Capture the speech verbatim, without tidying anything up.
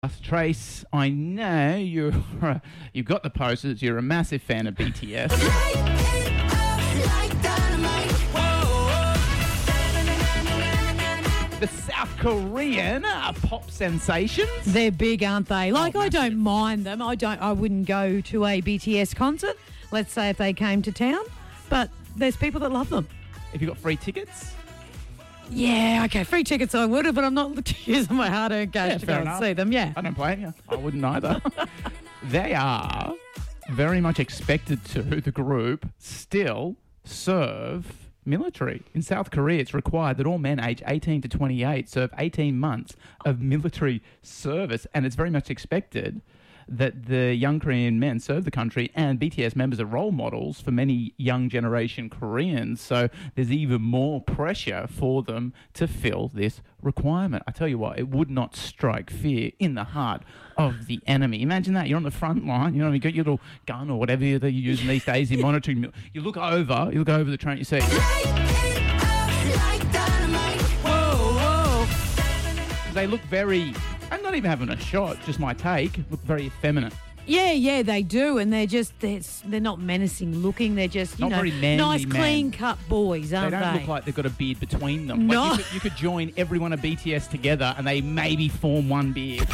Trace, I know you're uh, you've got the posters. You're a massive fan of B T S. The South Korean uh, pop sensations. They're big, aren't they? Like, Oh, I don't massive. mind them. I don't. I wouldn't go to a B T S concert. Let's say if they came to town, but there's people that love them. If you got free tickets, Yeah, okay, free tickets I would have, but I'm not using my hard-earned cash Yeah, to fair go and enough. see them. Yeah. I don't blame you. I wouldn't either. They are very much expected to, the group, still serve military. In South Korea, it's required that all men aged eighteen to twenty-eight serve eighteen months of military service, and it's very much expected that the young Korean men serve the country, and B T S members are role models for many young generation Koreans. So there's even more pressure for them to fill this requirement. I tell you what, it would not strike fear in the heart of the enemy. Imagine that. You're on the front line, you know, you got your little gun or whatever that you're using these days in monitoring. mil- You look over, you look over the train, you see, they look very, I'm not even having a shot, just my take, look very effeminate. Yeah, yeah, they do, and they're just they're, s- they're not menacing looking. They're just you Not know very manly nice, men. clean cut boys, They aren't they? don't look like they've got a beard between them. No. Like you, could, you could join everyone of B T S together and they maybe form one beard.